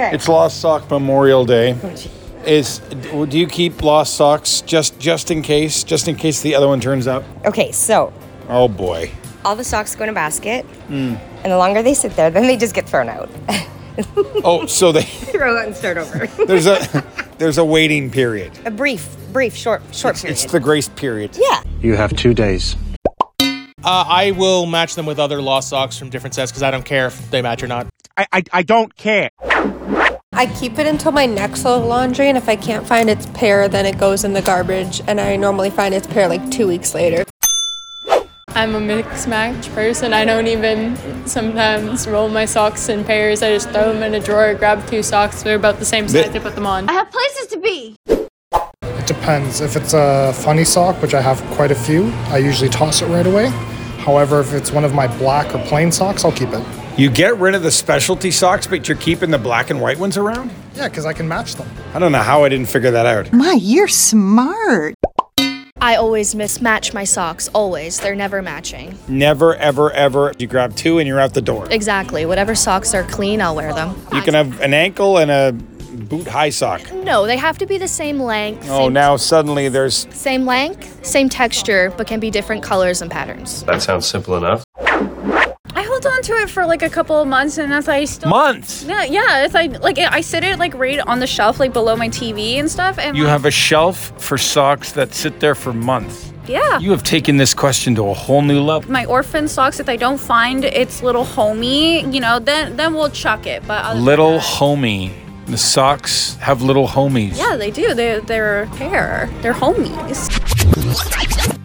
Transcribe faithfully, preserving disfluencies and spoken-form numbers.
Okay. It's Lost Sock Memorial Day. Oh, gee. Is do you keep lost socks just just in case, just in case the other one turns up? Okay, so Oh boy. all the socks go in a basket, Mm. and the longer they sit there, then they just get thrown out. Oh, so they Throw out and start over. there's a there's a waiting period. A brief, brief, short, short It's, period. it's the grace period. Yeah. You have two days. Uh, I will match them with other lost socks from different sets because I don't care if they match or not. I, I, I don't care. I keep it until my next load of laundry, and if I can't find its pair, then it goes in the garbage, and I normally find its pair like two weeks later. I'm a mix match person. I don't even sometimes roll my socks in pairs. I just throw them in a drawer, grab two socks. They're about the same size. I put them on. I have places to be. It depends. If it's a funny sock, which I have quite a few, I usually toss it right away. However, if it's one of my black or plain socks, I'll keep it. You get rid of the specialty socks, but you're keeping the black and white ones around? Yeah, because I can match them. I don't know how I didn't figure that out. My, you're smart. I always mismatch my socks, always. They're never matching. Never, ever, ever. You grab two and you're out the door. Exactly. Whatever socks are clean, I'll wear them. You can have an ankle and a boot high sock. No, they have to be the same length. Oh, same, now suddenly there's... Same length, same texture, but can be different colors and patterns. That sounds simple enough. I hold on to it for like a couple of months, and as I still Months? Yeah, yeah. It's like like I sit it like right on the shelf, like below my T V and stuff. And You like, have a shelf for socks that sit there for months. yeah. You have taken this question to a whole new level. My orphan socks, if I don't find its little homie, you know, then then we'll chuck it. But other than Little that- homie. The socks have little homies. yeah, they do. They they're a pair. They're homies.